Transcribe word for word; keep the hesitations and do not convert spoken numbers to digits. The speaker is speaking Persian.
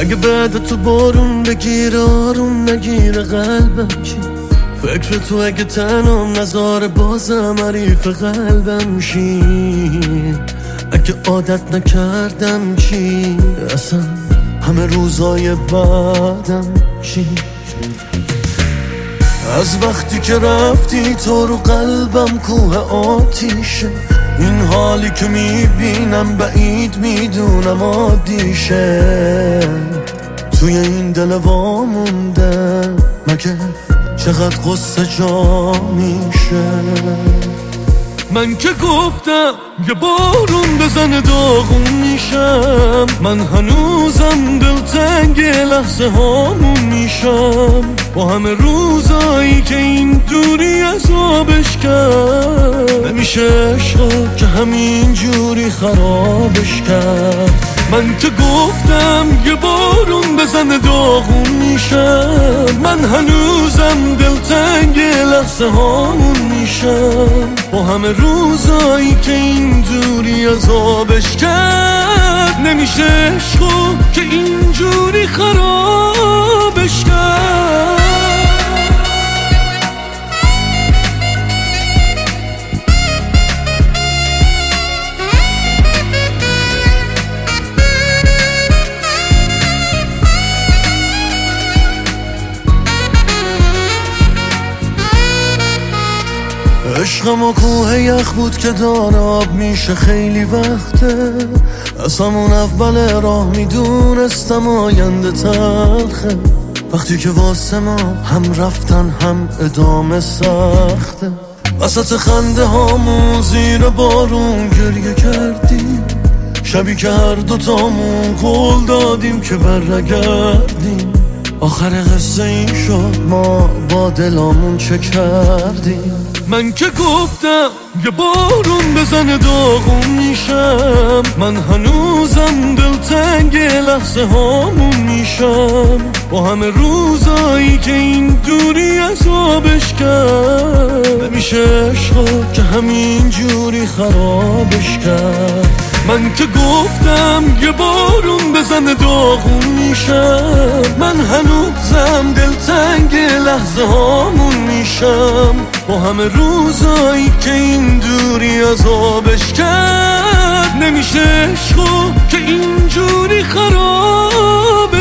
اگه بعد تو بارون بگیره آروم نگیره قلبم چی؟ فکر تو اگه تنم نذاره بازم حریف قلبم شی؟ اگه عادت نکردم چی؟ اصلا همه روزای بعدم چی؟ از وقتی که رفتی تو رو قلبم کوه آتیشه، این حالی که میبینم بعید میدونم عادیشه. توی این دل وامونده مگه چقدر قصه جا میشه؟ من که گفتم یه بارون بزنه داغون میشم، من هنوزم دلتنگ لحظه هامون میشم. با همه روزایی که این دوری عذابش کرد، نمیشه عشقا که همین جوری خرابش کرد. من که گفتم یه بارون بزنه داغون میشم، من هنوزم دلتنگ لحظه هامون میشم. با همه روزایی که این دوری عذابش کرد، نمیشه عشقا که اینجوری خرابش کرد. عشقم و کوه یخ بود که داره آب میشه خیلی وقته. از همون اول راه میدونستم آینده تلخه، وقتی که واسه ما هم رفتن هم ادامه سخته. وسط خنده هامون زیر بارون گریه کردیم، شبی که هر دوتامون قول دادیم که برگردیم. آخر قصه این شد ما با دلامون چه کردیم. من که گفتم یه بارون بزنه داغون میشم، من هنوزم دلتنگ لحظه هامون میشم. با همه روزایی که این دوری عذابش کرد، نمیشه عشقا که همین جوری خرابش کرد. من که گفتم یه بارون بزنه داغون میشم، من هنوزم دلتنگ لحظه هامون میشم. با همه روزایی که این دوری عذابش کرد، نمیشه عشقا که اینجوری خراب